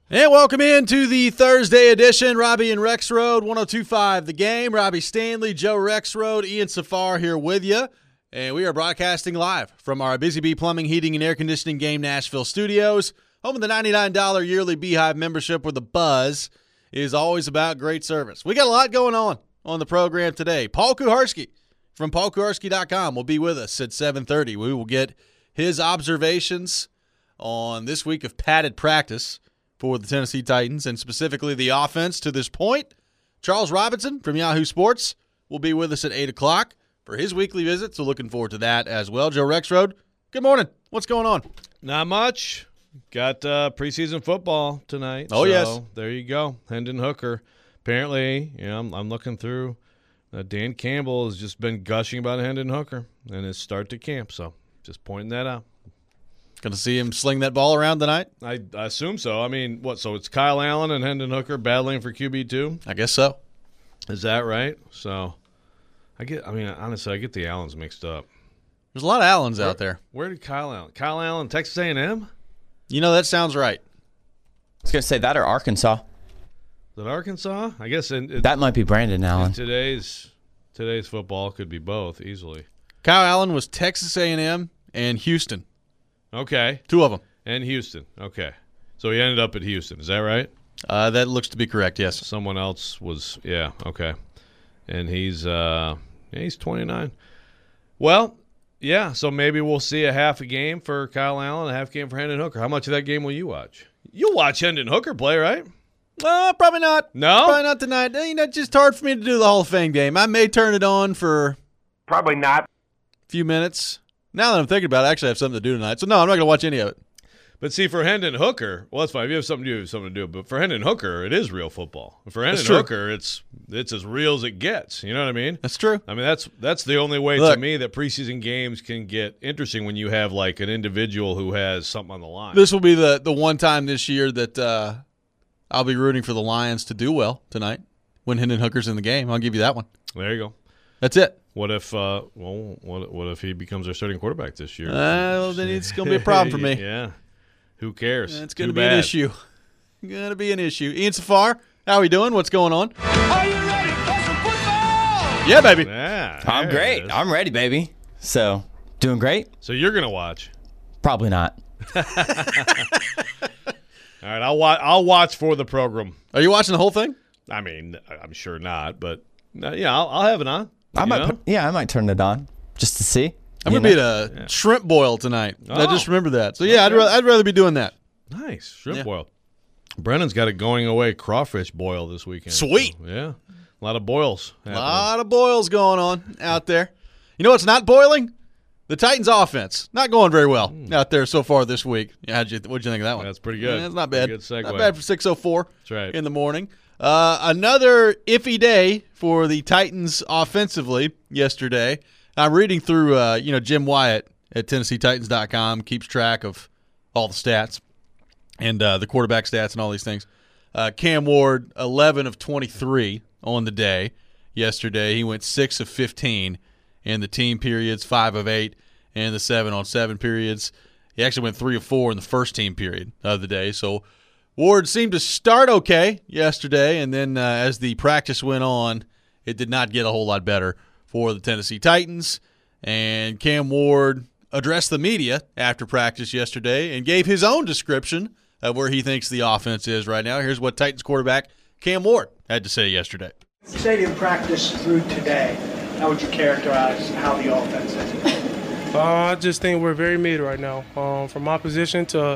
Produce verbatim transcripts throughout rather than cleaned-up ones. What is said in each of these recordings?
And welcome into the Thursday edition. Robbie and Rexroad, one oh two point five The Game. Robbie Stanley, Joe Rexroad, Ian Safar here with you. And we are broadcasting live from our Busy Bee Plumbing, Heating, and Air Conditioning Game Nashville studios. Home of the ninety-nine dollars yearly Beehive membership where the buzz is always about great service. We got a lot going on on the program today. Paul Kuharsky from paul kuharsky dot com will be with us at seven thirty. We will get his observations on this week of padded practice for the Tennessee Titans, and specifically the offense to this point. Charles Robinson from Yahoo Sports will be with us at eight o'clock for his weekly visit, so looking forward to that as well. Joe Rexroad, good morning. What's going on? Not much. Got uh, preseason football tonight. Oh, so yes. There you go. Hendon Hooker. Apparently, you know, I'm, I'm looking through. Uh, Dan Campbell has just been gushing about Hendon Hooker and his start to camp, so just pointing that out. Going to see him sling that ball around tonight? I, I assume so. I mean, what? So it's Kyle Allen and Hendon Hooker battling for Q B two? I guess so. Is that right? So I get. I mean, honestly, I get the Allens mixed up. There's a lot of Allens Where, out there. Where did Kyle Allen? Kyle Allen, Texas A and M? You know, that sounds right. I was going to say that or Arkansas. Is it Arkansas? I guess in, in, that might be Brandon Allen. in today's today's football could be both easily. Kyle Allen was Texas A and M and Houston. Okay. Two of them. And Houston. Okay. So he ended up at Houston. Is that right? Uh, that looks to be correct, yes. Someone else was, yeah, okay. And he's uh, yeah, he's twenty-nine. Well, yeah, so maybe we'll see a half a game for Kyle Allen, a half game for Hendon Hooker. How much of that game will you watch? You'll watch Hendon Hooker play, right? Uh, probably not. No? Probably not tonight. You know, it's just hard for me to do the Hall of Fame game. I may turn it on for probably not a few minutes. Now that I'm thinking about it, I actually have something to do tonight. So, no, I'm not going to watch any of it. But see, for Hendon Hooker, well, that's fine. If you have something to do, you have something to do. But for Hendon Hooker, it is real football. For Hendon Hooker, it's it's as real as it gets. You know what I mean? That's true. I mean, that's that's the only way Look, to me that preseason games can get interesting when you have like an individual who has something on the line. This will be the, the one time this year that uh, I'll be rooting for the Lions to do well tonight when Hendon Hooker's in the game. I'll give you that one. There you go. That's it. What if, uh, well, what what if he becomes our starting quarterback this year? Uh, well, then it's going to be a problem for me. Yeah. Who cares? It's going to Too be bad. an issue. Going to be an issue. Ian Safar, how are we doing? What's going on? Are you ready for some football? Yeah, baby. Yeah, I'm there it great. is. I'm ready, baby. So, doing great? So you're gonna watch? Probably not. All right, I'll watch. I'll watch for the program. Are you watching the whole thing? I mean, I'm sure not, but uh, yeah, I'll, I'll have it on. I You might know? put, yeah, I might turn it on just to see. I'm You going to be know? at a Yeah. shrimp boil tonight. I Oh. just remember that. So, yeah, I'd, Okay. rather, I'd rather be doing that. Nice shrimp Yeah. boil. Brennan's got a going away crawfish boil this weekend. Sweet. So, yeah, a lot of boils. A happening. lot of boils going on out there. You know what's not boiling? The Titans' offense. Not going very well out there so far this week. Yeah, how'd you, what'd you think of that one? That's pretty good. Yeah, it's not bad. Pretty good segue. Not bad for six oh four That's right. in the morning. Uh, another iffy day for the Titans offensively yesterday. I'm reading through, uh, you know, Jim Wyatt at Tennessee Titans dot com keeps track of all the stats and uh, the quarterback stats and all these things. Uh, Cam Ward, eleven of twenty-three on the day yesterday. He went six of fifteen in the team periods, five of eight in the seven on seven periods. He actually went three of four in the first team period of the day. So Ward seemed to start okay yesterday, and then uh, as the practice went on, it did not get a whole lot better for the Tennessee Titans. And Cam Ward addressed the media after practice yesterday and gave his own description of where he thinks the offense is right now. Here's what Titans quarterback Cam Ward had to say yesterday. Stadium practice through today, how would you characterize how the offense is? Uh, I just think we're very mid right now, um, from my position to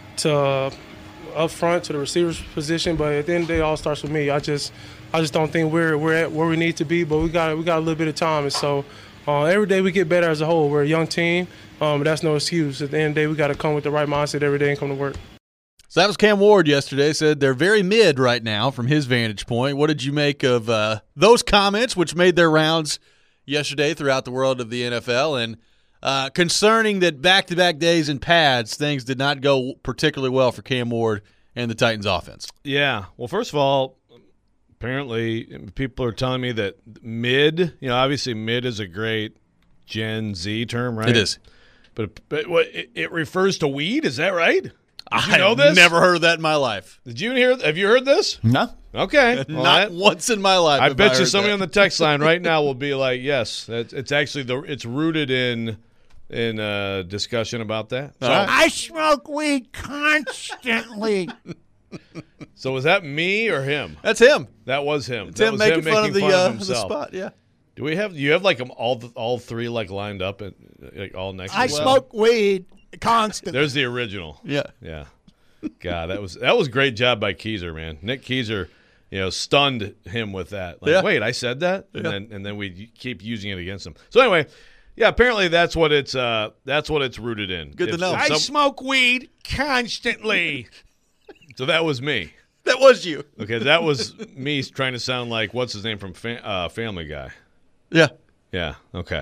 to up front to the receivers position. But at the end of the day, it all starts with me. I just I just don't think we're we're at where we need to be. But we got we got a little bit of time, and so uh, every day we get better as a whole. We're a young team, um, but that's no excuse. At the end of the day, we got to come with the right mindset every day and come to work. So that was Cam Ward yesterday. Said they're very mid right now from his vantage point. What did you make of uh, those comments, which made their rounds yesterday throughout the world of the N F L? And uh, concerning that back-to-back days in pads, things did not go particularly well for Cam Ward and the Titans offense. Yeah. Well, first of all, apparently people are telling me that mid, you know, obviously mid is a great Gen Z term, right? It is. But, but what, it, it refers to weed, is that right? Did you I know have this? never heard that in my life. Did you hear? Have you heard this? No. Okay. Well, Not that- once in my life. I have bet I you heard somebody that. on the text line right now will be like, "Yes, that's, it's actually the it's rooted in in uh, discussion about that." So, All right. I smoke weed constantly. so was that me or him? That's him. That was him. It's that him was making him fun of the, making uh, of the himself. spot. Yeah. Do we have? You have like them all the, all three like lined up and like all next. I to each other? smoke weed constantly. There's the original. Yeah. Yeah. God, that was that was a great job by Keyser, man. Nick Keyser, you know, stunned him with that. Like, Yeah. wait, I said that, and Yeah. then and then we keep using it against him. So anyway, yeah, apparently that's what it's uh that's what it's rooted in. Good to If- know. if I some- smoke weed constantly. so that was me. That was you. Okay, that was me trying to sound like what's his name from fa- uh, Family Guy. Yeah. Yeah. Okay.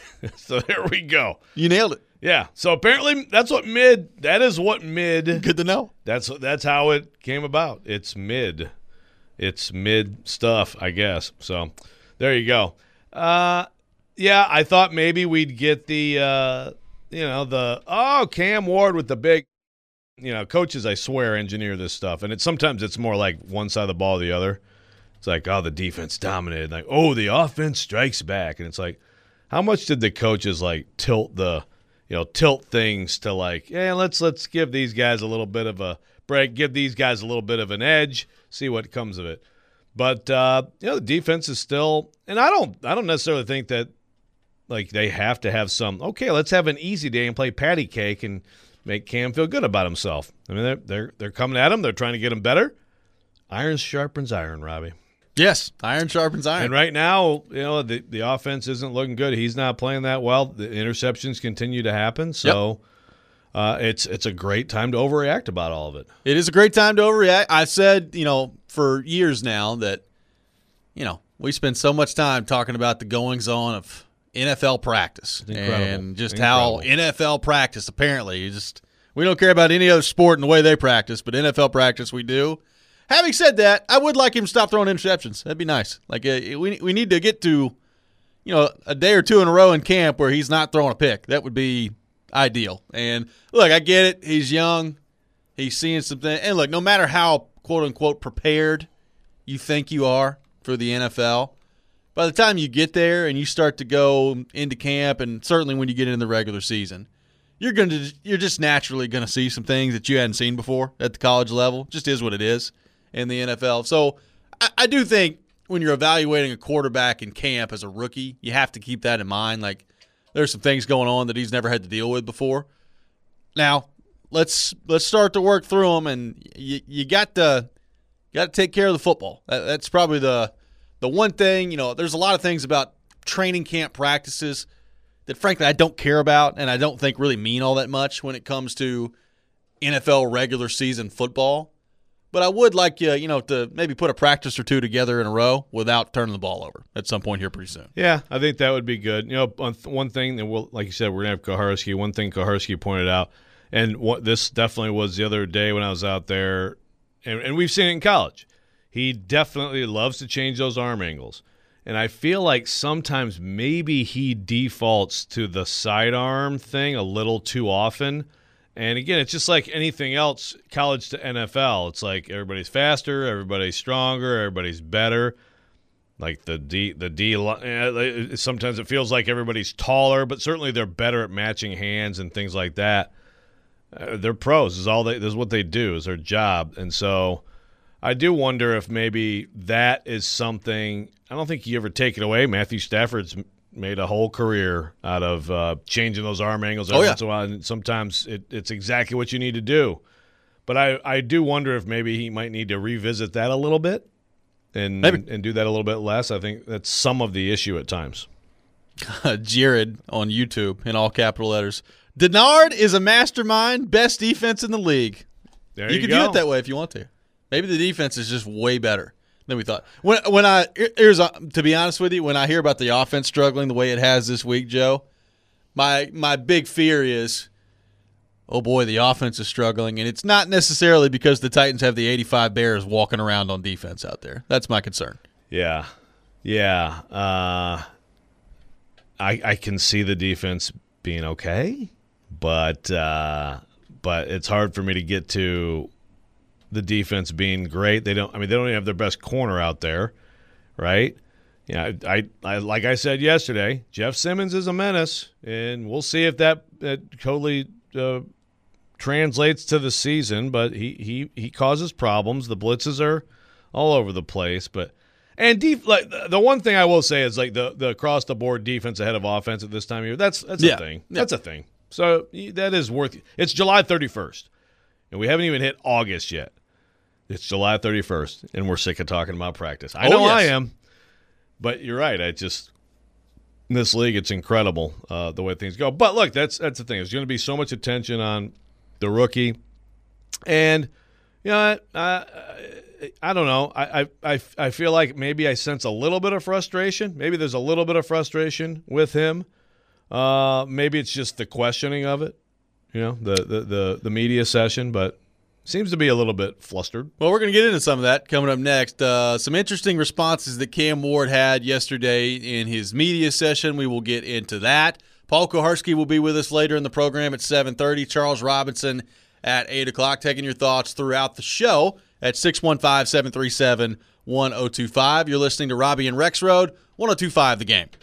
So there we go. You nailed it. Yeah. So apparently that's what mid. That is what mid. Good to know. That's that's how it came about. It's mid. It's mid stuff, I guess. So there you go. Uh, yeah, I thought maybe we'd get the uh, you know the oh Cam Ward with the big. You know, coaches, I swear, engineer this stuff, and it's sometimes it's more like one side of the ball or the other. It's like, oh, the defense dominated. Like, oh, the offense strikes back, and it's like, how much did the coaches like tilt the, you know, tilt things to like, yeah, let's let's give these guys a little bit of a break, give these guys a little bit of an edge, see what comes of it. But uh, you know, the defense is still, and I don't, I don't necessarily think that like they have to have some. Okay, let's have an easy day and play patty cake and make Cam feel good about himself. I mean, they're they're they're coming at him. They're trying to get him better. Iron sharpens iron, Robbie. Yes. Iron sharpens iron. And right now, you know, the the offense isn't looking good. He's not playing that well. The interceptions continue to happen. So uh, it's it's a great time to overreact about all of it. It is a great time to overreact. I've said, you know, for years now that, you know, we spend so much time talking about the goings on of N F L practice incredible. and just Incredible. how N F L practice apparently you just we don't care about any other sport and the way they practice, but N F L practice we do. Having said that, I would like him to stop throwing interceptions. That'd be nice. Like uh, we we need to get to, you know, a day or two in a row in camp where he's not throwing a pick. That would be ideal. And look, I get it. He's young. He's seeing something. And look, no matter how quote unquote prepared you think you are for the N F L, by the time you get there and you start to go into camp, and certainly when you get into the regular season, you're going to you're just naturally going to see some things that you hadn't seen before at the college level. Just is what it is in the N F L. So I, I do think when you're evaluating a quarterback in camp as a rookie, you have to keep that in mind. Like there's some things going on that he's never had to deal with before. Now let's let's start to work through them, and you you got to got to take care of the football. That, that's probably the The one thing, you know, there's a lot of things about training camp practices that, frankly, I don't care about and I don't think really mean all that much when it comes to N F L regular season football. But I would like you, you know, to maybe put a practice or two together in a row without turning the ball over at some point here pretty soon. Yeah, I think that would be good. You know, one thing that we'll, like you said, we're gonna have Koharski. One thing Koharski pointed out, and what this definitely was the other day when I was out there, and, and we've seen it in college. He definitely loves to change those arm angles. And I feel like sometimes maybe he defaults to the sidearm thing a little too often. And again, it's just like anything else, college to N F L. It's like everybody's faster, everybody's stronger, everybody's better. Like the D, the D. Sometimes it feels like everybody's taller, but certainly they're better at matching hands and things like that. Uh, they're pros. This is all they. This is what they do. Is their job. And so I do wonder if maybe that is something. I don't think you ever take it away. Matthew Stafford's made a whole career out of uh, changing those arm angles every Oh, yeah. once in a while, and sometimes it, it's exactly what you need to do. But I, I do wonder if maybe he might need to revisit that a little bit and, Maybe. and and do that a little bit less. I think that's some of the issue at times. Jared on YouTube in all capital letters. Denard is a mastermind, best defense in the league. There You you, can go. view it that way if you want to. Maybe the defense is just way better than we thought. When when I here's a, to be honest with you, when I hear about the offense struggling the way it has this week, Joe, my my big fear is, oh boy, the offense is struggling, and it's not necessarily because the Titans have the eighty-five Bears walking around on defense out there. That's my concern. Yeah, yeah. Uh, I I can see the defense being okay, but uh, but it's hard for me to get to the defense being great. They don't. I mean, they don't even have their best corner out there, right? Yeah, I, I, like I said yesterday, Jeff Simmons is a menace, and we'll see if that, that totally uh, translates to the season. But he, he, he causes problems. The blitzes are all over the place. But and def, like the one thing I will say is like the, the across the board defense ahead of offense at this time of year. That's that's Yeah. a thing. Yeah. That's a thing. So that is worth. It's July thirty-first, and we haven't even hit August yet. It's July thirty-first, and we're sick of talking about practice. I Oh, know yes. I am. But you're right. I just in this league, it's incredible uh, the way things go. But look, that's that's the thing. There's going to be so much attention on the rookie, and you know, I, I, I don't know. I, I I feel like maybe I sense a little bit of frustration. Maybe there's a little bit of frustration with him. Uh, maybe it's just the questioning of it. You know, the the the, the media session, but. Seems to be a little bit flustered. Well, we're going to get into some of that coming up next. Uh, some interesting responses that Cam Ward had yesterday in his media session. We will get into that. Paul Kuharsky will be with us later in the program at seven thirty. Charles Robinson at eight o'clock. Taking your thoughts throughout the show at six one five, seven three seven, one oh two five. You're listening to Robbie and Rex Road, one oh two five The Game.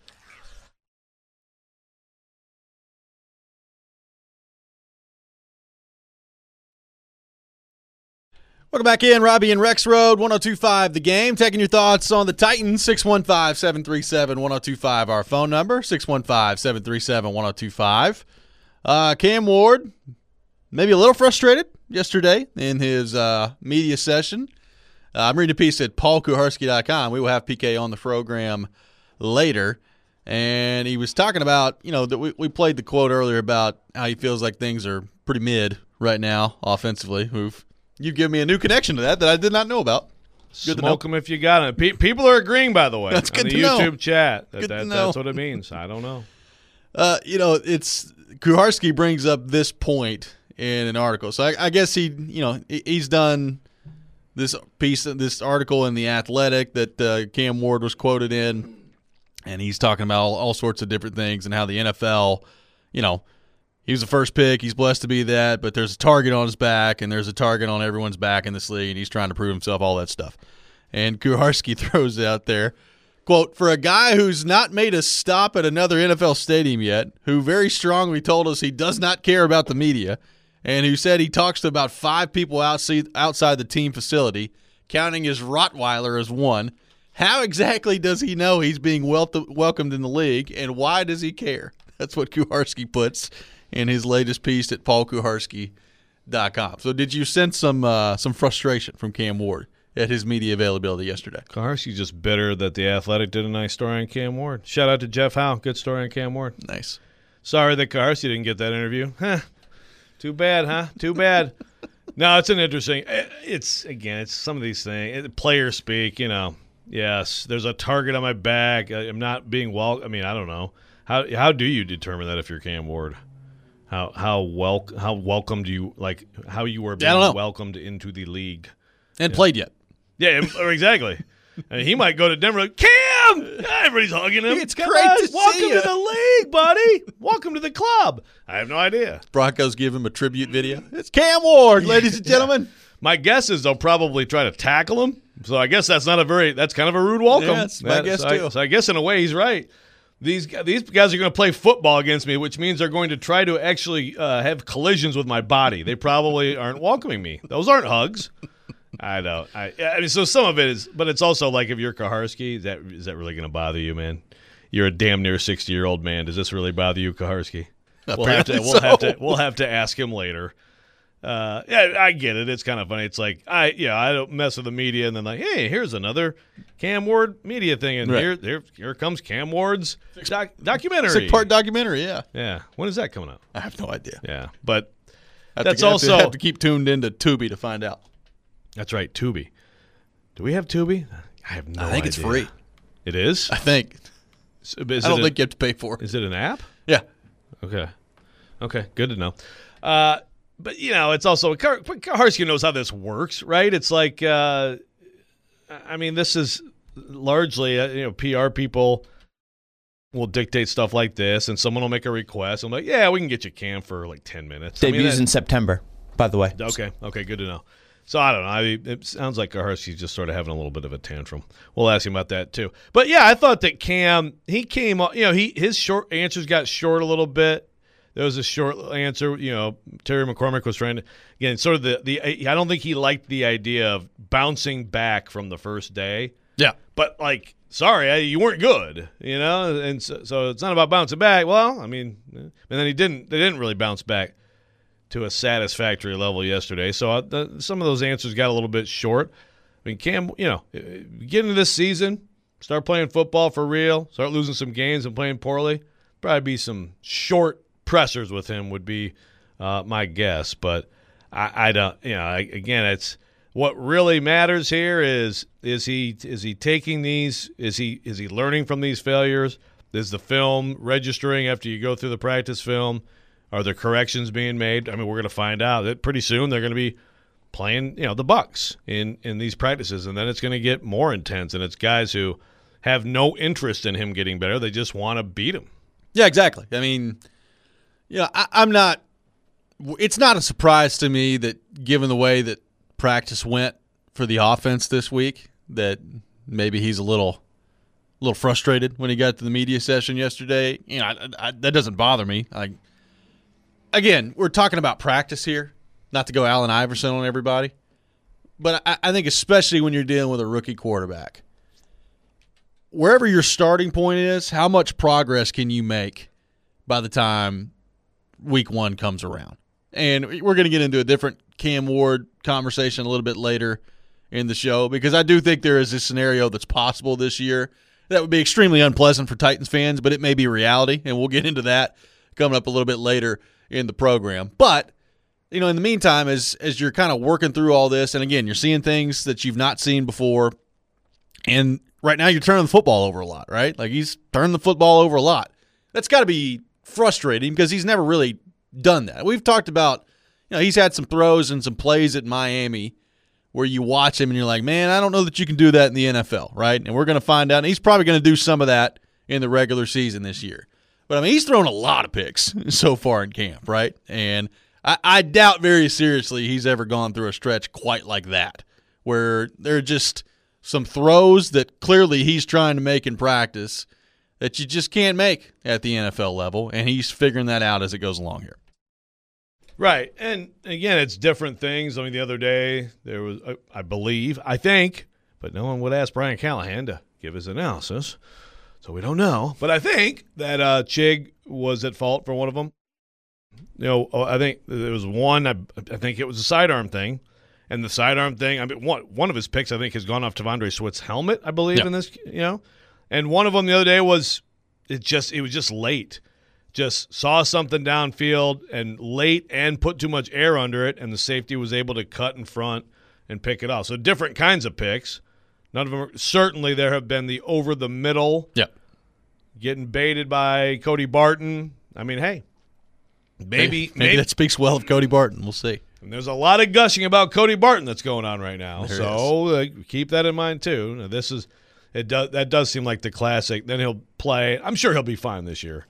Welcome back in, Robbie and Rex Road, one oh two five The Game. Taking your thoughts on the Titans, six one five, seven three seven, one oh two five, our phone number, six one five, seven three seven, one oh two five. Uh, Cam Ward, maybe a little frustrated yesterday in his uh, media session. Uh, I'm reading a piece at paul kuharsky dot com. We will have P K on the program later. And he was talking about, you know, that we, we played the quote earlier about how he feels like things are pretty mid right now offensively. We've You've given me a new connection to that that I did not know about. Good Smoke them if you got it. Pe- people are agreeing, by the way, That's on good the to know. YouTube chat. That, Good to that, know. That's what it means. I don't know. Uh, you know, it's Kuharsky brings up this point in an article. So I, I guess he, you know, he- he's done this piece, this article in The Athletic that uh, Cam Ward was quoted in, and he's talking about all, all sorts of different things and how the N F L, you know, he was the first pick. He's blessed to be that, but there's a target on his back, and there's a target on everyone's back in this league, and he's trying to prove himself, all that stuff. And Kuharsky throws out there, quote, for a guy who's not made a stop at another N F L stadium yet, who very strongly told us he does not care about the media, and who said he talks to about five people outside, outside the team facility, counting his Rottweiler as one, how exactly does he know he's being wel- welcomed in the league, and why does he care? That's what Kuharsky puts in his latest piece at paul kuharsky dot com. So did you sense some uh, some frustration from Cam Ward at his media availability yesterday? Kuharsky's just bitter that The Athletic did a nice story on Cam Ward. Shout out to Jeff Howe. Good story on Cam Ward. Nice. Sorry that Kuharsky didn't get that interview. Huh. Too bad, huh? Too bad. No, it's an interesting. It's, again, it's some of these things. Players speak, you know. Yes, there's a target on my back. I'm not being well. I mean, I don't know. How how do you determine that if you're Cam Ward? How how well how welcomed you like how you were I don't know. being welcomed into the league? And played yet. Yeah, exactly. I mean, he might go to Denver. Like, Cam, everybody's hugging him. It's Come great on, to see welcome ya. to the league, buddy. Welcome to the club. I have no idea. Broncos give him a tribute video. It's Cam Ward, ladies and gentlemen. My guess is they'll probably try to tackle him. So I guess that's not a very that's kind of a rude welcome. Yeah, that's my That- guess so I, too. so I guess in a way he's right. These these guys are going to play football against me, which means they're going to try to actually uh, have collisions with my body. They probably aren't welcoming me. Those aren't hugs. I know. I, I mean, so some of it is, but it's also like if you're Kuharsky, is that is that really going to bother you, man? You're a damn near sixty year old man. Does this really bother you, Kuharsky? We'll have to. Apparently We'll have so. to. We'll have to ask him later. Uh, yeah, I get it. It's kind of funny. It's like I, yeah, I don't mess with the media, and then like, hey, here's another Cam Ward media thing, and Right. here, here, here comes Cam Ward's doc, documentary. Six part documentary, yeah. Yeah, when is that coming out? I have no idea. Yeah, but I have That's to, I have also- to, have to keep tuned into Tubi to find out. that's right, Tubi. Do we have Tubi? I have no. I think it's idea. free. It is. I think. So, is I don't it think a- you have to pay for it. Is it an app? Yeah. Okay. Okay. Good to know. Uh, but you know, it's also Kar- Kuharsky knows how this works, right? It's like, uh, I mean, this is largely uh, you know P R people will dictate stuff like this, and someone will make a request. I'm like, yeah, we can get you Cam for like ten minutes. Debuts I mean, that, in September, by the way. Okay, okay, good to know. So I don't know. I mean, it sounds like Kaharski's just sort of having a little bit of a tantrum. We'll ask him about that too. But yeah, I thought that Cam, he came up, you know, he his short answers got short a little bit. There was a short answer, you know, Terry McCormick was trying to, again, sort of the, the I don't think he liked the idea of bouncing back from the first day. Yeah. But, like, sorry, I, you weren't good, you know? And so, so it's not about bouncing back. Well, I mean, and then he didn't, they didn't really bounce back to a satisfactory level yesterday. So uh, the, some of those answers got a little bit short. I mean, Cam, you know, get into this season, start playing football for real, start losing some games and playing poorly, probably be some short pressers with him would be uh, my guess. But I, I don't, you know, I, again, it's what really matters here is is he is he taking these, is he is he learning from these failures? Is the film registering after you go through the practice film? Are there corrections being made? I mean, we're going to find out that pretty soon they're going to be playing, you know, the Bucs in in these practices, and then it's going to get more intense. And it's guys who have no interest in him getting better; they just want to beat him. Yeah, exactly. I mean, you know, I, I'm not. It's not a surprise to me that, given the way that practice went for the offense this week, that maybe he's a little, little frustrated when he got to the media session yesterday. You know, I, I, that doesn't bother me. I, again, we're talking about practice here, not to go Allen Iverson on everybody, but I, I think especially when you're dealing with a rookie quarterback, wherever your starting point is, how much progress can you make by the time week one comes around? And we're going to get into a different Cam Ward conversation a little bit later in the show, because I do think there is a scenario that's possible this year that would be extremely unpleasant for Titans fans, but it may be reality, and we'll get into that coming up a little bit later in the program. But, you know, in the meantime, as as you're kind of working through all this, and again, you're seeing things that you've not seen before, and right now you're turning the football over a lot, right? Like, he's turned the football over a lot. That's got to be frustrating because he's never really done that. We've talked about, you know, he's had some throws and some plays at Miami where you watch him and you're like, man, I don't know that you can do that in the N F L, right? And we're going to find out. And he's probably going to do some of that in the regular season this year. But, I mean, he's thrown a lot of picks so far in camp, right? And I, I doubt very seriously he's ever gone through a stretch quite like that, where there are just some throws that clearly he's trying to make in practice that you just can't make at the N F L level, and he's figuring that out as it goes along here. Right. And, again, it's different things. I mean, the other day there was, I believe, I think, but no one would ask Brian Callahan to give his analysis, so we don't know. But I think that uh, Chig was at fault for one of them. You know, I think there was one, I, I think it was a sidearm thing. And the sidearm thing, I mean, one, one of his picks, I think, has gone off T'Vondre Sweat's helmet, I believe, yep. in this, you know. And one of them the other day was, it just, it was just late. Just saw something downfield and late and put too much air under it, and the safety was able to cut in front and pick it off. So different kinds of picks. None of them are, certainly there have been the over the middle. Yep. Getting baited by Cody Barton. I mean, hey, maybe maybe, maybe maybe that speaks well of Cody Barton. We'll see. And there's a lot of gushing about Cody Barton that's going on right now. There so uh, keep that in mind too. Now, this is it does that does seem like the classic. Then he'll play. I'm sure he'll be fine this year.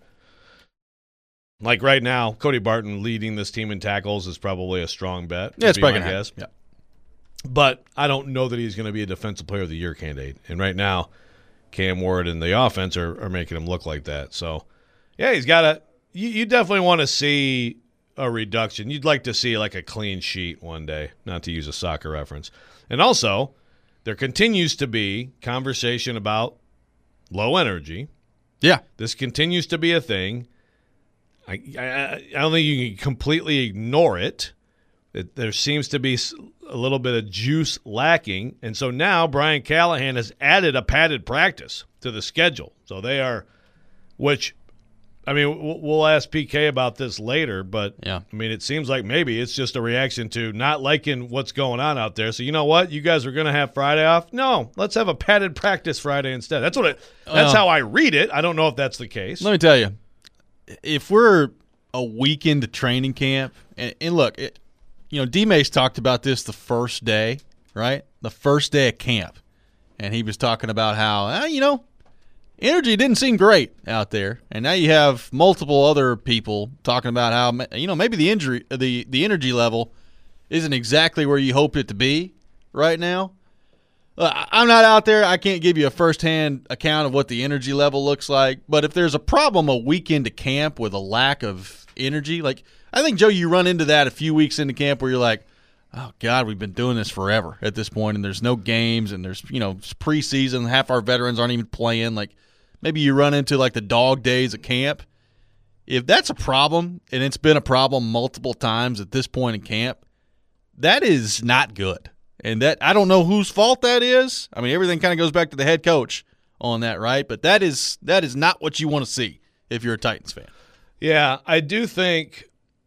Like right now, Cody Barton leading this team in tackles is probably a strong bet. Yeah, it's probably my going to guess. happen. Yeah. But I don't know that he's going to be a Defensive Player of the Year candidate. And right now, Cam Ward and the offense are, are making him look like that. So, yeah, he's got a you, – you definitely want to see a reduction. You'd like to see like a clean sheet one day, not to use a soccer reference. And also, there continues to be conversation about low energy. Yeah. This continues to be a thing. I, I, I don't think you can completely ignore it. it. There seems to be a little bit of juice lacking. And so now Brian Callahan has added a padded practice to the schedule. So they are, which, I mean, we'll ask P K about this later, but, yeah. I mean, it seems like maybe it's just a reaction to not liking what's going on out there. So you know what? You guys are going to have Friday off? No, let's have a padded practice Friday instead. That's what it. That's uh, how I read it. I don't know if that's the case. Let me tell you. If we're a week into training camp, and, and look, it, you know, D-Mace talked about this the first day, right? The first day of camp. And he was talking about how, eh, you know, energy didn't seem great out there, and now you have multiple other people talking about how, you know, maybe the injury, the the energy level isn't exactly where you hoped it to be right now. Uh, I'm not out there. I can't give you a firsthand account of what the energy level looks like, but if there's a problem a week into camp with a lack of energy, like I think, Joe, you run into that a few weeks into camp where you're like, oh, God, we've been doing this forever at this point, and there's no games, and there's, you know, it's preseason. Half our veterans aren't even playing. Like, maybe you run into, like, the dog days of camp. If that's a problem, and it's been a problem multiple times at this point in camp, that is not good. And that I don't know whose fault that is. I mean, everything kind of goes back to the head coach on that, right? But that is that is not what you want to see if you're a Titans fan. Yeah, I do think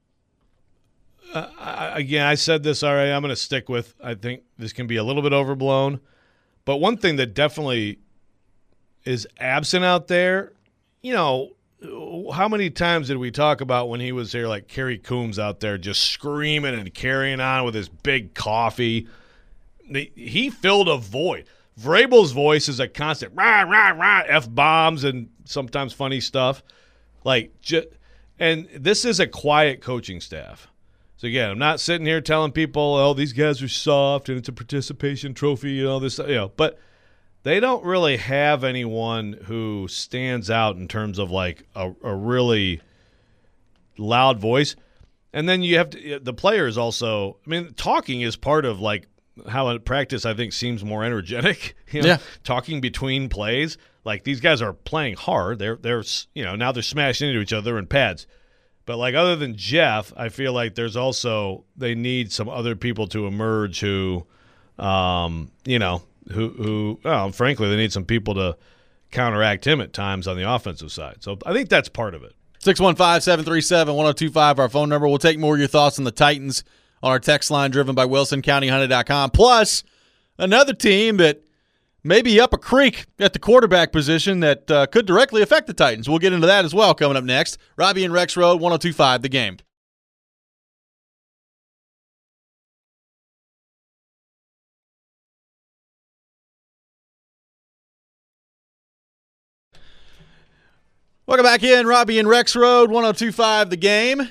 uh, I, again, I said this already. I'm going to stick with. I think this can be a little bit overblown, but one thing that definitely is absent out there, you know, how many times did we talk about when he was here, like Kerry Coombs out there just screaming and carrying on with his big coffee? He filled a void. Vrabel's voice is a constant rah rah rah f bombs and sometimes funny stuff, like just, and this is a quiet coaching staff. So again, I'm not sitting here telling people, oh, these guys are soft and it's a participation trophy and all this, you know, but they don't really have anyone who stands out in terms of like a, a really loud voice. And then you have to, the players also, I mean, talking is part of like how in practice I think seems more energetic, you know, yeah. talking between plays. Like these guys are playing hard. They're, they're, you know, now they're smashing into each other in pads. But like other than Jeff, I feel like there's also, they need some other people to emerge who, um, you know, who, who well, frankly, they need some people to counteract him at times on the offensive side. So I think that's part of it. six one five, seven three seven, one oh two five, our phone number. We'll take more of your thoughts on the Titans on our text line driven by Wilson County Hyundai dot com. Plus, another team that may be up a creek at the quarterback position that uh, could directly affect the Titans. We'll get into that as well coming up next. Robbie and Rex Road, one oh two five, The Game. Welcome back in, Robbie and Rex Road, one oh two five, The Game.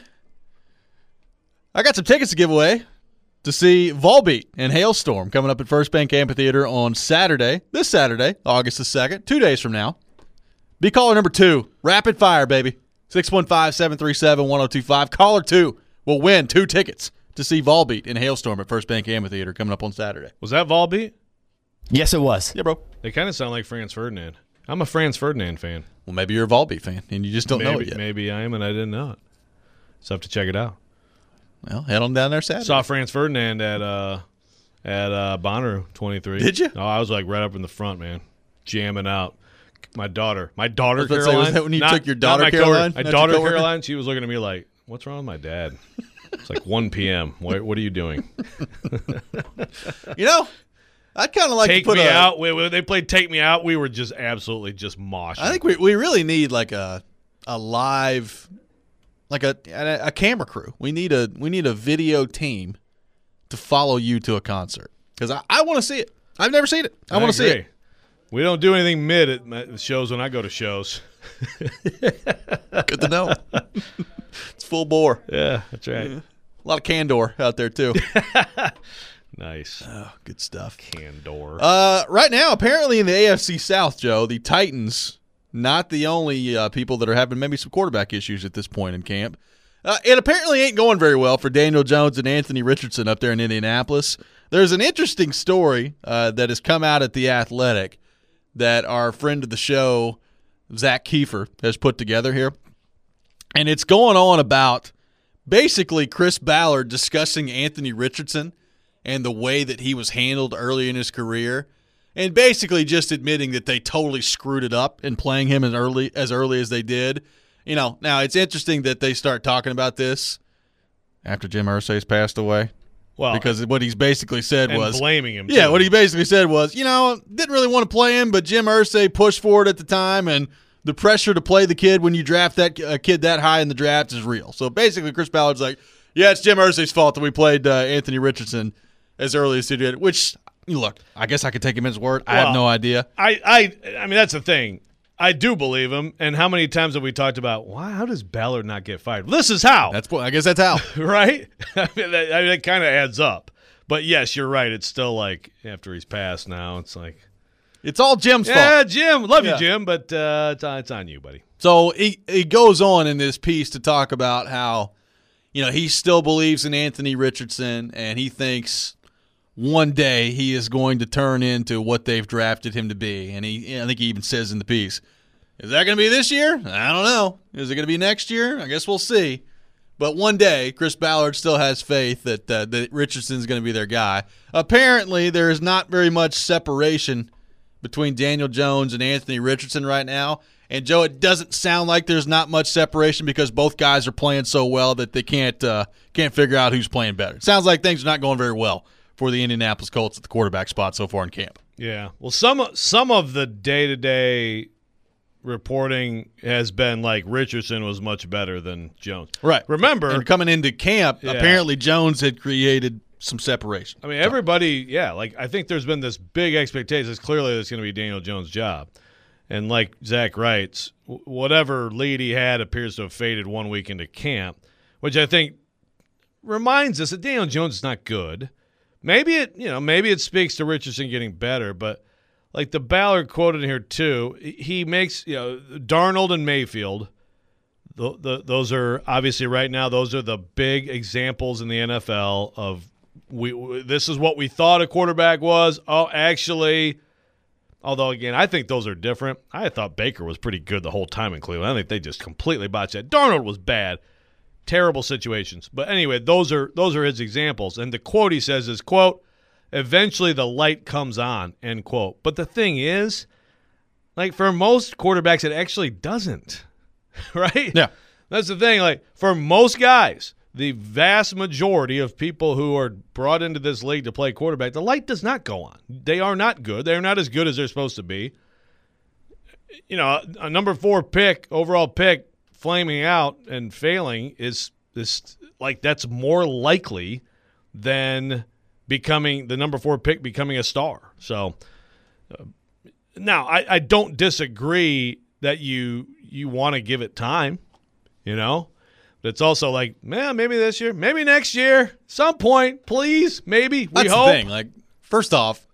I got some tickets to give away to see Volbeat and Hailstorm coming up at First Bank Amphitheater on Saturday, this Saturday, August the second, two days from now. Be caller number two, rapid fire, baby, six one five, seven three seven, one oh two five. Caller two will win two tickets to see Volbeat and Hailstorm at First Bank Amphitheater coming up on Saturday. Was that Volbeat? Yes, it was. Yeah, bro. They kind of sound like Franz Ferdinand. I'm a Franz Ferdinand fan. Well, maybe you're a Volbeat fan, and you just don't maybe, know it yet. Maybe I am, and I didn't know it. So I have to check it out. Well, head on down there Saturday. Saw Franz Ferdinand at uh, at uh, Bonnaroo twenty-three. Did you? Oh, I was like right up in the front, man, jamming out. My daughter, my daughter I was about to say, Caroline. was that when you not, took your daughter not my Caroline? coworker, my Not your daughter coworker? Caroline. She was looking at me like, "What's wrong with my dad?" It's like one p.m. What, what are you doing? You know, I'd kind of like Take to put me a, out. When when they played Take Me Out, we were just absolutely just moshing. I think we we really need like a a live, like a a, a camera crew. We need a we need a video team to follow you to a concert because I, I want to see it. I've never seen it. I, I want to see agree. it. We don't do anything mid at my shows when I go to shows. Good to know. It's full bore. Yeah, that's right. Yeah. A lot of candor out there too. Nice. Oh, good stuff. Candor. Uh, right now, apparently in the A F C South, Joe, the Titans, not the only uh, people that are having maybe some quarterback issues at this point in camp. Uh, it apparently ain't going very well for Daniel Jones and Anthony Richardson up there in Indianapolis. There's an interesting story uh, that has come out at The Athletic that our friend of the show, Zach Kiefer, has put together here. And it's going on about basically Chris Ballard discussing Anthony Richardson and the way that he was handled early in his career, and basically just admitting that they totally screwed it up in playing him as early as early as they did. You know, now it's interesting that they start talking about this after Jim Irsay's passed away. Well, because what he's basically said and was blaming him. Yeah, too. what he basically said was, you know, didn't really want to play him, but Jim Irsay pushed for it at the time, and the pressure to play the kid when you draft that uh, kid that high in the draft is real. So basically, Chris Ballard's like, yeah, it's Jim Irsay's fault that we played uh, Anthony Richardson as early as he did. Which, look, I guess I could take him at his word. I Well, have no idea. I, I, I mean, that's the thing. I do believe him. And how many times have we talked about, why? How does Ballard not get fired? This is how. That's I guess that's how. Right? I mean, that, I mean, that kind of adds up. But, yes, you're right. It's still like after he's passed now, it's like. It's all Jim's yeah, fault. Jim. Love Yeah. you, Jim, but uh, it's, on, it's on you, buddy. So he, he goes on in this piece to talk about how, you know, he still believes in Anthony Richardson, and he thinks one day he is going to turn into what they've drafted him to be. And he, I think he even says in the piece, is that going to be this year? I don't know. Is it going to be next year? I guess we'll see. But one day, Chris Ballard still has faith that, uh, that Richardson's going to be their guy. Apparently, there is not very much separation between Daniel Jones and Anthony Richardson right now. And, Joe, it doesn't sound like there's not much separation because both guys are playing so well that they can't uh, can't figure out who's playing better. It sounds like things are not going very well for the Indianapolis Colts at the quarterback spot so far in camp. Yeah. Well, some some of the day-to-day reporting has been like Richardson was much better than Jones. Right. Remember. And coming into camp, Yeah. apparently Jones had created some separation. I mean, everybody, yeah, like I think there's been this big expectation. It's clearly it's going to be Daniel Jones' job. And like Zach writes, whatever lead he had appears to have faded one week into camp, which I think reminds us that Daniel Jones is not good. Maybe it, you know, maybe it speaks to Richardson getting better, but like the Ballard quote in here too, he makes, you know, Darnold and Mayfield, the, the, those are obviously right now, those are the big examples in the N F L of we. This is what we thought a quarterback was. Oh, actually. Although, again, I think those are different. I thought Baker was pretty good the whole time in Cleveland. I think they just completely botched that. Darnold was bad. Terrible situations. But anyway, those are those are his examples. And the quote he says is, quote, eventually the light comes on, end quote. But the thing is, like for most quarterbacks, it actually doesn't. Right? Yeah. That's the thing. Like for most guys, the vast majority of people who are brought into this league to play quarterback, the light does not go on. They are not good. They're not as good as they're supposed to be. You know, a number four pick, overall pick, flaming out and failing is this like that's more likely than becoming the number four pick becoming a star. So uh, now I, I don't disagree that you you want to give it time, you know. But it's also like, man, maybe this year, maybe next year, some point, please, maybe. We That's hope. the thing. Like, first off,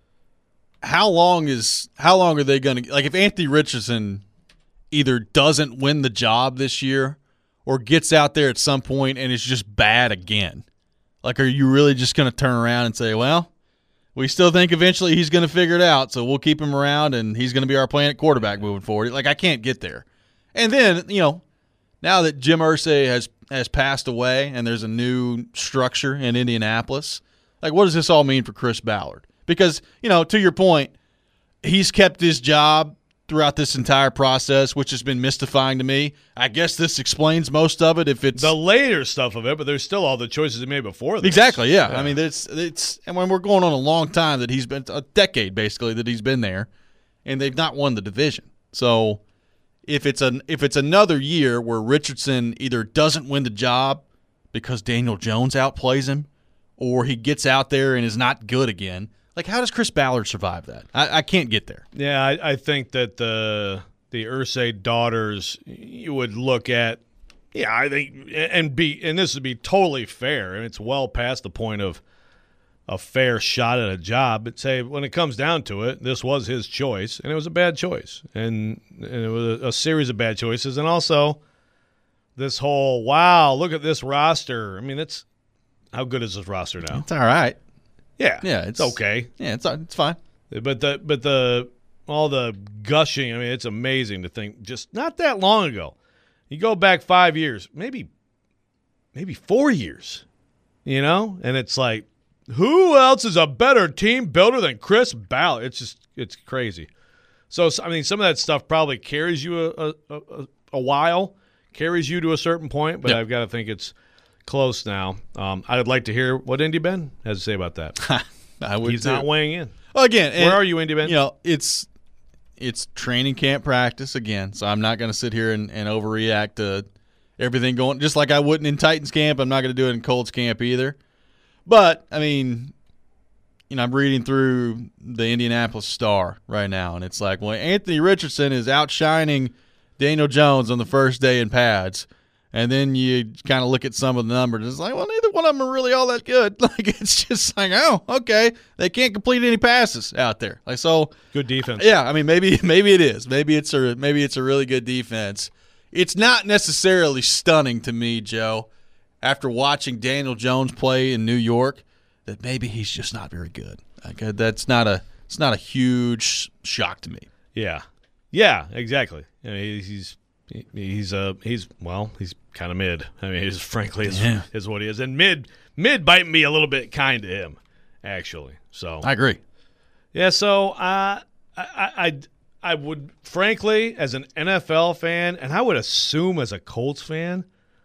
how long is how long are they going to like if Anthony Richardson either doesn't win the job this year or gets out there at some point and is just bad again? Like, are you really just going to turn around and say, well, we still think eventually he's going to figure it out, so we'll keep him around and he's going to be our Planet quarterback moving forward? Like, I can't get there. And then, you know, now that Jim Irsay has has passed away and there's a new structure in Indianapolis, like what does this all mean for Chris Ballard? Because, you know, to your point, he's kept his job throughout this entire process, which has been mystifying to me. I guess this explains most of it if it's the later stuff of it, but there's still all the choices he made before this. Exactly, yeah. yeah. I mean, it's it's and when we're going on a long time that he's been a decade basically that he's been there, and they've not won the division. So if it's an if it's another year where Richardson either doesn't win the job because Daniel Jones outplays him, or he gets out there and is not good again, like how does Chris Ballard survive that? I, I can't get there. Yeah, I, I think that the the Irsay daughters you would look at. Yeah, I think and be and this would be totally fair, and it's well past the point of a fair shot at a job. But say when it comes down to it, this was his choice, and it was a bad choice, and, and it was a, a series of bad choices, and also this whole wow, look at this roster. I mean, it's how good is this roster now? It's all right. Yeah, Yeah, it's okay. Yeah, it's it's fine. But the but the all the gushing. I mean, it's amazing to think just not that long ago. You go back five years, maybe maybe four years, you know, and it's like, who else is a better team builder than Chris Ballard? It's just it's crazy. So I mean, some of that stuff probably carries you a a, a, a while, carries you to a certain point, but yeah. I've got to think it's close now. Um, I would like to hear what Indy Ben has to say about that. I would. He's too. not weighing in. Well, again, where and, are you, Indy Ben? You know, it's it's training camp practice again, so I'm not going to sit here and, and overreact to everything going. Just like I wouldn't in Titans camp, I'm not going to do it in Colts camp either. But I mean, you know, I'm reading through the Indianapolis Star right now, and it's like, well, Anthony Richardson is outshining Daniel Jones on the first day in pads. And then you kind of look at some of the numbers. It's like, well, neither one of them are really all that good. Like, it's just like, oh, okay, they can't complete any passes out there. Like, so good defense. Yeah, I mean, maybe maybe it is. Maybe it's a maybe it's a really good defense. It's not necessarily stunning to me, Joe, after watching Daniel Jones play in New York, that maybe he's just not very good. Like, that's not a it's not a huge shock to me. Yeah, yeah, exactly. I mean, he's. He's uh he's well he's kind of mid. I mean, he's frankly is, yeah. is what he is, and mid mid might be a little bit kind to him, actually. So I agree. Yeah. So uh, I I I would frankly, as an N F L fan, and I would assume as a Colts fan,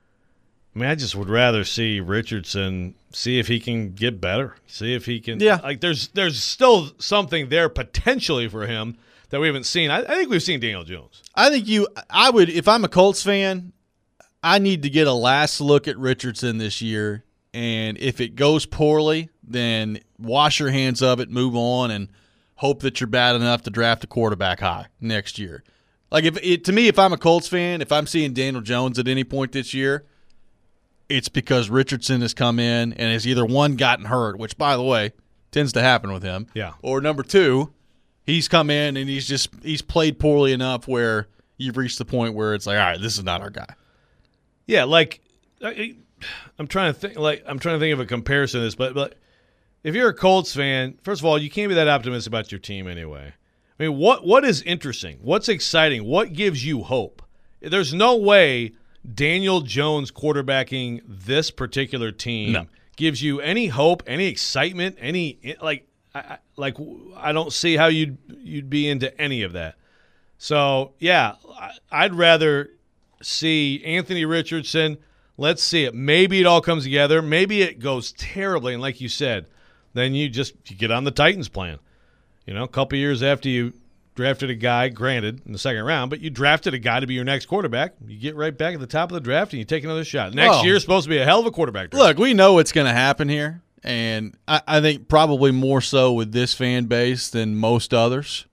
I mean, I just would rather see Richardson see if he can get better, see if he can. Yeah. Like there's there's still something there potentially for him that we haven't seen. I, I think we've seen Daniel Jones. I think you – I would – if I'm a Colts fan, I need to get a last look at Richardson this year, and if it goes poorly, then wash your hands of it, move on, and hope that you're bad enough to draft a quarterback high next year. Like, if it, to me, if I'm a Colts fan, if I'm seeing Daniel Jones at any point this year, it's because Richardson has come in and has either, one, gotten hurt, which, by the way, tends to happen with him, yeah, or number two – he's come in and he's just he's played poorly enough where you've reached the point where it's like, all right, this is not our guy. Yeah, like I, I'm trying to think. Like I'm trying to think of a comparison to this, but but if you're a Colts fan, first of all, you can't be that optimistic about your team anyway. I mean, what what is interesting? What's exciting? What gives you hope? There's no way Daniel Jones quarterbacking this particular team no. gives you any hope, any excitement, any like. I, like I don't see how you'd you'd be into any of that. So yeah, I'd rather see Anthony Richardson. Let's see it. Maybe it all comes together. Maybe it goes terribly, and like you said, then you just you get on the Titans plan. You know, a couple years after you drafted a guy, granted in the second round, but you drafted a guy to be your next quarterback. You get right back at the top of the draft and you take another shot. Next well, year is supposed to be a hell of a quarterback draft. Look, we know what's going to happen here. And I, I think probably more so with this fan base than most others.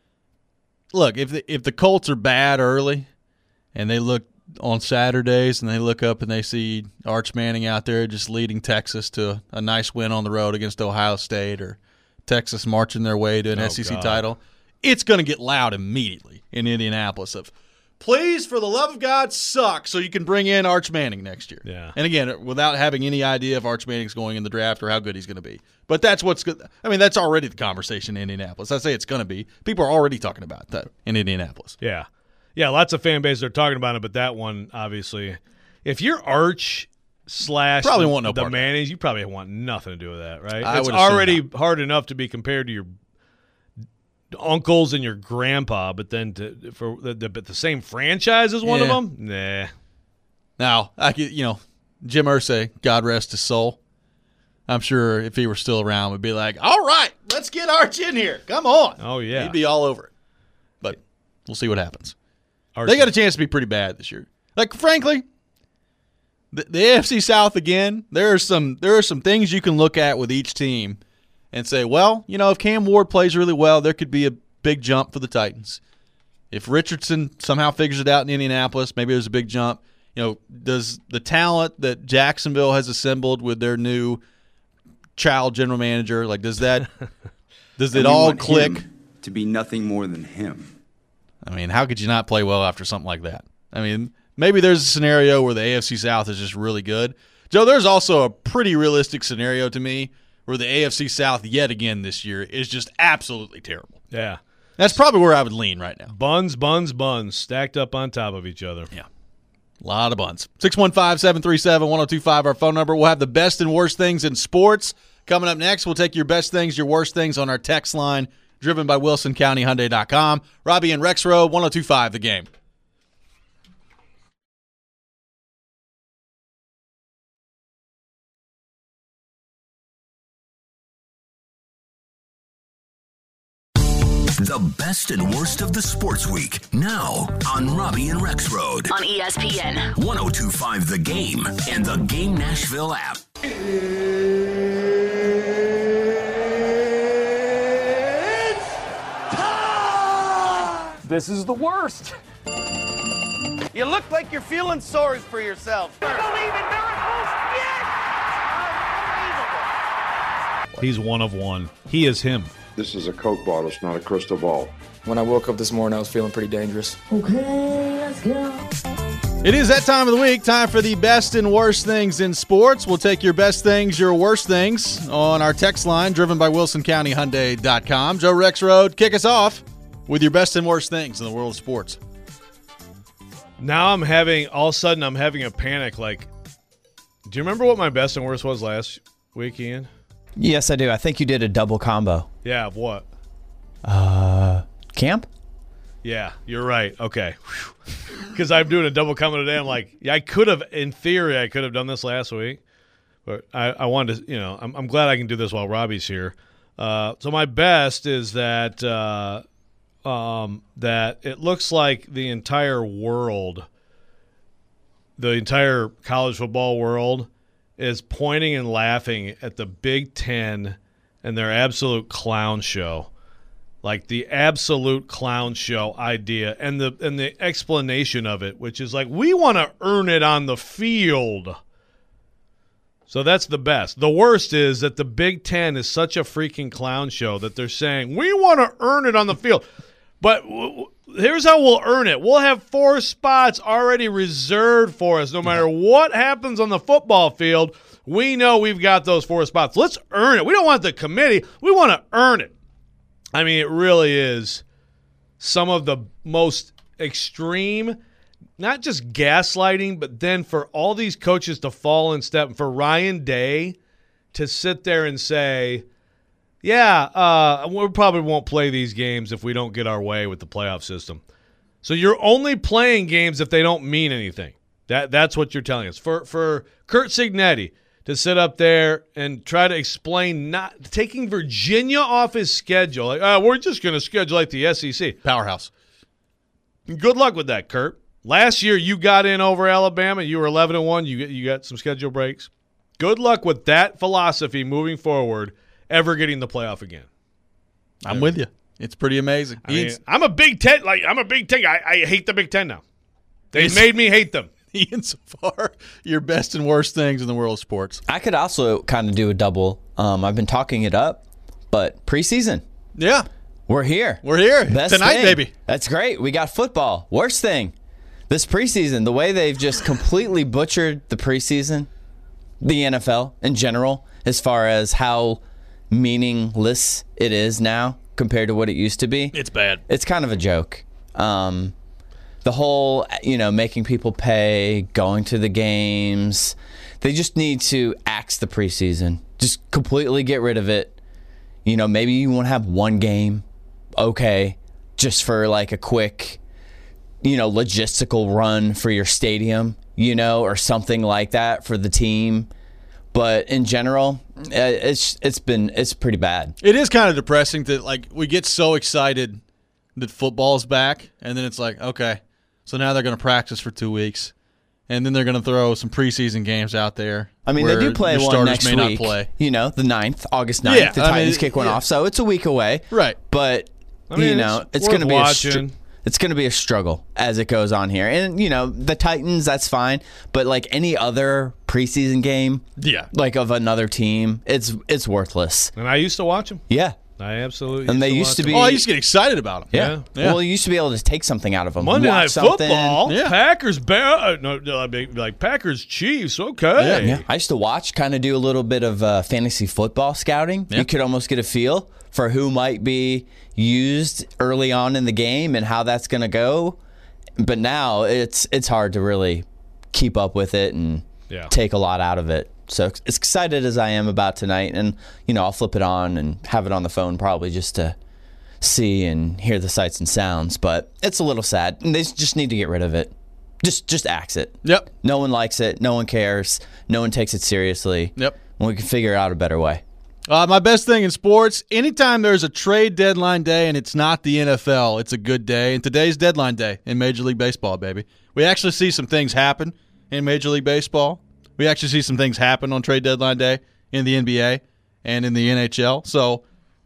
Look, if the, if the Colts are bad early and they look on Saturdays and they look up and they see Arch Manning out there just leading Texas to a nice win on the road against Ohio State, or Texas marching their way to an oh, S E C God. title, it's going to get loud immediately in Indianapolis of, please, for the love of God, suck so you can bring in Arch Manning next year. Yeah. And again, without having any idea if Arch Manning's going in the draft or how good he's going to be. But that's what's good. I mean, that's already the conversation in Indianapolis. I say it's going to be. People are already talking about that in Indianapolis. Yeah. Yeah, lots of fan base are talking about it, but that one, obviously, if you're Arch slash probably the, want no the part Mannings, you probably want nothing to do with that, right? I it's would assume already not. hard enough to be compared to your uncles and your grandpa, but then to, for the, the, but the same franchise as one Yeah. of them? Nah. Now, I could, you know, Jim Irsay, God rest his soul, I'm sure if he were still around, would be like, all right, let's get Arch in here. Come on. Oh, yeah. He'd be all over it. But we'll see what happens. Arch They got a chance to be pretty bad this year. Like, frankly, the, the A F C South, again, there are some there are some things you can look at with each team and say, well, you know, if Cam Ward plays really well, there could be a big jump for the Titans. If Richardson somehow figures it out in Indianapolis, maybe there's a big jump. You know, does the talent that Jacksonville has assembled with their new child general manager, like, does that does it And we all want click? him to be nothing more than him. I mean, how could you not play well after something like that? I mean, maybe there's a scenario where the A F C South is just really good. Joe, there's also a pretty realistic scenario to me where the A F C South yet again this year is just absolutely terrible. Yeah. That's probably where I would lean right now. Buns, buns, buns, stacked up on top of each other. Yeah. A lot of buns. six one five, seven three seven, one oh two five, our phone number. We'll have the best and worst things in sports. Coming up next, we'll take your best things, your worst things on our text line, driven by Wilson County Hyundai dot com. Robbie and Rex Road, one oh two five, The Game. The best and worst of the sports week, now on Robbie and Rex Road. On E S P N. one oh two five The Game and the Game Nashville app. This is the worst. You look like you're feeling sorry for yourself. Believe in miracles? Yes! Unbelievable. He's one of one. He is him. This is a Coke bottle. It's not a crystal ball. When I woke up this morning, I was feeling pretty dangerous. Okay, let's go. It is that time of the week, time for the best and worst things in sports. We'll take your best things, your worst things on our text line, driven by Wilson County Hyundai dot com. Joe Rexrode, kick us off with your best and worst things in the world of sports. Now I'm having, all of a sudden, I'm having a panic. Like, do you remember what my best and worst was last week, Ian? Yes, I do. I think you did a double combo. Yeah, of what? Uh, camp? Yeah, you're right. Okay. Because I'm doing a double combo today. I'm like, yeah, I could have, in theory, I could have done this last week. But I, I wanted to, you know, I'm, I'm glad I can do this while Robbie's here. Uh, so my best is that uh, um, that it looks like the entire world, the entire college football world, is pointing and laughing at the Big Ten and their absolute clown show. Like the absolute clown show idea and the and the explanation of it, which is like, we want to earn it on the field. So that's the best. The worst is that the Big Ten is such a freaking clown show that they're saying, we want to earn it on the field. But w- w- here's how we'll earn it. We'll have four spots already reserved for us. No matter what happens on the football field, we know we've got those four spots. Let's earn it. We don't want the committee. We want to earn it. I mean, it really is some of the most extreme, not just gaslighting, but then for all these coaches to fall in step, and for Ryan Day to sit there and say, yeah, uh, we probably won't play these games if we don't get our way with the playoff system. So you're only playing games if they don't mean anything. That That's what you're telling us. For, for Curt Cignetti to sit up there and try to explain not taking Virginia off his schedule. Like, oh, we're just going to schedule like the S E C. Powerhouse. Good luck with that, Curt. Last year you got in over Alabama. You were eleven and one. You you got some schedule breaks. Good luck with that philosophy moving forward, ever getting the playoff again. I'm I with you. It's pretty amazing. I mean, I'm a Big Ten. Like I'm a Big Ten. I, I hate the Big Ten now. They made me hate them. Ian, so far, your best and worst things in the world of sports. I could also kind of do a double. Um, I've been talking it up, but preseason. Yeah. We're here. We're here. Best Tonight, thing. baby. That's great. We got football. Worst thing, this preseason, the way they've just completely butchered the preseason, the N F L in general, as far as how meaningless it is now compared to what it used to be. It's bad. It's kind of a joke. Um The whole, you know, making people pay, going to the games. They just need to axe the preseason. Just completely get rid of it. You know, maybe you want to have one game, okay, just for like a quick, you know, logistical run for your stadium, you know, or something like that for the team. But in general, it's it's been it's pretty bad. It is kind of depressing that, like, we get so excited that football's back, and then it's like, okay. So now they're going to practice for two weeks, and then they're going to throw some preseason games out there. I mean, they do play your one starters next may week. Not play. You know, the ninth, August ninth, Yeah, the I Titans mean, kick one yeah. off, so it's a week away. Right. But I mean, you know, it's it's, going to be watching. a str- it's going to be a struggle as it goes on here. And you know, the Titans, that's fine, but like any other preseason game, yeah, like of another team, it's it's worthless. And I used to watch them. Yeah. I absolutely And used they to used watch to them. be Oh, I used to get excited about them. Yeah. Yeah. Yeah. Well, you used to be able to take something out of them. Monday watch Night something. Football, Yeah. Packers, Bear, no, no, like, like Packers, Chiefs. Okay, Yeah. Yeah, I used to watch, kind of do a little bit of uh, fantasy football scouting. Yeah. You could almost get a feel for who might be used early on in the game and how that's going to go. But now it's it's hard to really keep up with it and Yeah. take a lot out of it. So as excited as I am about tonight, and you know, I'll flip it on and have it on the phone probably just to see and hear the sights and sounds. But it's a little sad, and they just need to get rid of it. Just just axe it. Yep. No one likes it. No one cares. No one takes it seriously. Yep. And we can figure out a better way. Uh, my best thing in sports, anytime there's a trade deadline day and it's not the N F L, it's a good day. And today's deadline day in Major League Baseball, baby. We actually see some things happen in Major League Baseball. We actually see some things happen on trade deadline day in the N B A and in the N H L. So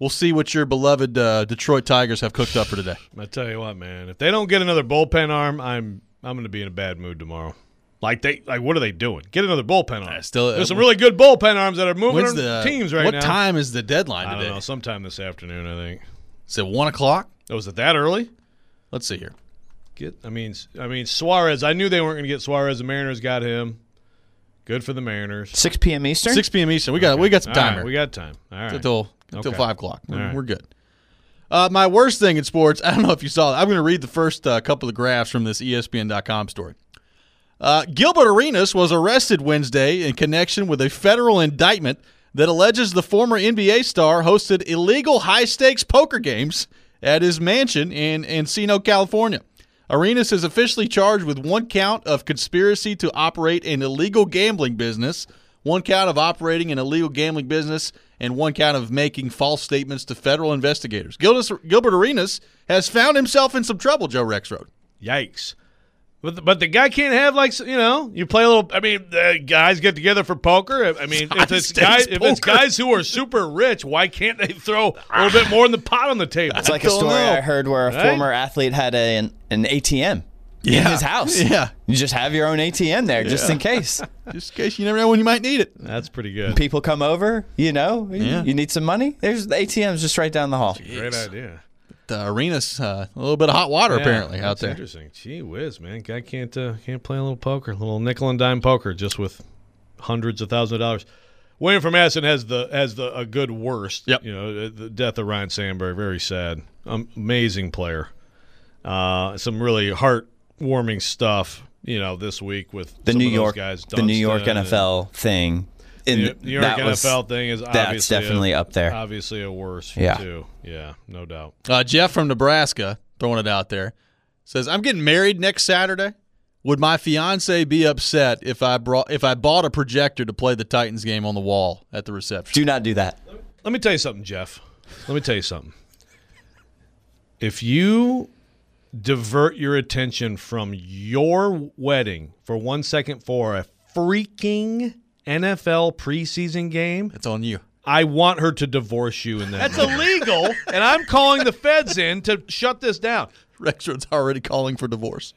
we'll see what your beloved uh, Detroit Tigers have cooked up for today. I tell you what, man, if they don't get another bullpen arm, I'm I'm going to be in a bad mood tomorrow. Like they, like what are they doing? Get another bullpen arm. Still, There's some really good bullpen arms that are moving When's the, teams right what now. What time is the deadline today? I don't know. Sometime this afternoon, I think. Is it one o'clock? Oh, is it that early? Let's see here. Get. I mean, I mean Suarez. I knew they weren't going to get Suarez. The Mariners got him. Good for the Mariners. six p.m. Eastern? six p.m. Eastern. We got, okay. we got some time All right, here. We got time. All right. Until, until okay. five o'clock. We're, right. we're good. Uh, my worst thing in sports, I don't know if you saw it. I'm going to read the first uh, couple of graphs from this E S P N dot com story. Uh, Gilbert Arenas was arrested Wednesday in connection with a federal indictment that alleges the former N B A star hosted illegal high-stakes poker games at his mansion in Encino, California. Arenas is officially charged with one count of conspiracy to operate an illegal gambling business, one count of operating an illegal gambling business, and one count of making false statements to federal investigators. Gilbert Arenas has found himself in some trouble, Joe Rexroad. Yikes. But the, but the guy can't have, like, you know, you play a little – I mean, uh, guys get together for poker. I mean, if it's, guys, if it's guys who are super rich, why can't they throw a little bit more in the pot on the table? It's like a story know. I heard where a right? former athlete had a, an, an A T M yeah. in his house. Yeah. You just have your own A T M there yeah. just in case. Just in case you never know when you might need it. That's pretty good. When people come over, you know, yeah. you, you need some money. There's the A T M's just right down the hall. Jeez. Great idea. The Arenas, uh, a little bit of hot water yeah, apparently that's out there. Interesting. Gee whiz, man, guy can't uh, can't play a little poker, a little nickel and dime poker, just with hundreds of thousands of dollars. William from Madison has the has the a good worst. Yep. You know, the death of Ryan Sandberg, very sad. Um, amazing player. Uh, some really heartwarming stuff. You know, this week with the some New of York, those guys, the New York N F L thing. In the New York N F L was, thing is obviously that's definitely a, up there. Obviously a worse yeah. too. Yeah, no doubt. Uh, Jeff from Nebraska, throwing it out there, says, "I'm getting married next Saturday. Would my fiance be upset if I brought if I bought a projector to play the Titans game on the wall at the reception?" Do not do that. Let me tell you something, Jeff. Let me tell you something. If you divert your attention from your wedding for one second for a freaking N F L preseason game, it's on you. I want her to divorce you in that. That's moment. illegal, and I'm calling the feds in to shut this down. Rexford's already calling for divorce.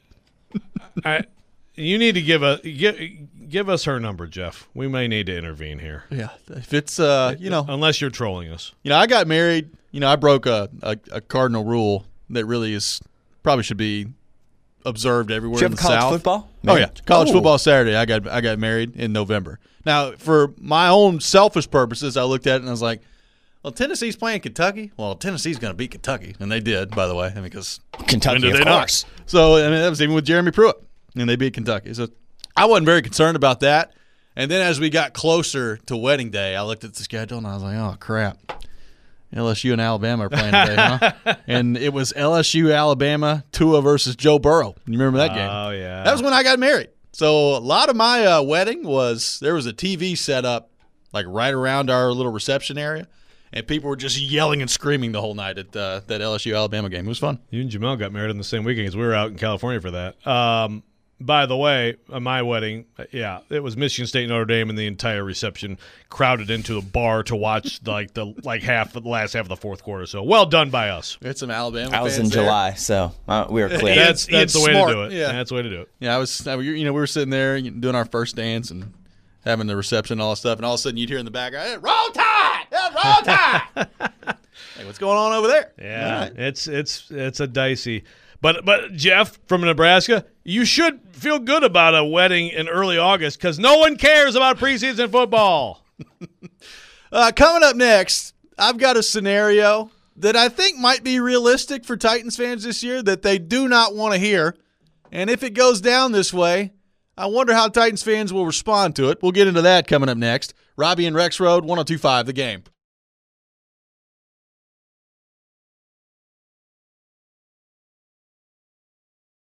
I, you need to give a give, give us her number, Jeff. We may need to intervene here. Yeah, if it's uh, you know, unless you're trolling us. You know, I got married. You know, I broke a a, a cardinal rule that really is probably should be observed everywhere Did you in have the college South. Football? Oh yeah, college oh. football Saturday. I got I got married in November. Now, for my own selfish purposes, I looked at it and I was like, "Well, Tennessee's playing Kentucky. Well, Tennessee's going to beat Kentucky," and they did, by the way. I mean, because Kentucky, of course. Not? So I mean, that was even with Jeremy Pruitt, and they beat Kentucky. So I wasn't very concerned about that. And then as we got closer to wedding day, I looked at the schedule and I was like, "Oh crap." L S U and Alabama are playing today, huh? And it was L S U, Alabama, Tua versus Joe Burrow. You remember that game? Oh, yeah. That was when I got married. So a lot of my uh, wedding was there was a T V set up like right around our little reception area, and people were just yelling and screaming the whole night at uh, that L S U Alabama game. It was fun. You and Jamel got married on the same weekend because we were out in California for that. Um, by the way, uh, my wedding, uh, yeah, it was Michigan State Notre Dame, and the entire reception crowded into a bar to watch like the like half the last half of the fourth quarter. So well done by us. We had some Alabama. I was fans in there. July, so uh, we were clear. That's that's the way smart. to do it. Yeah. That's the way to do it. Yeah, I was. I, you know, we were sitting there doing our first dance and having the reception and all that stuff, and all of a sudden you'd hear in the back, hey, "Roll Tide! Yeah, roll Tide!" Hey, what's going on over there? Yeah, right. it's it's it's a dicey. But but Jeff from Nebraska, you should feel good about a wedding in early August because no one cares about preseason football. uh, coming up next, I've got a scenario that I think might be realistic for Titans fans this year that they do not want to hear. And if it goes down this way, I wonder how Titans fans will respond to it. We'll get into that coming up next. Robbie and Rexroad, one oh two point five The Game.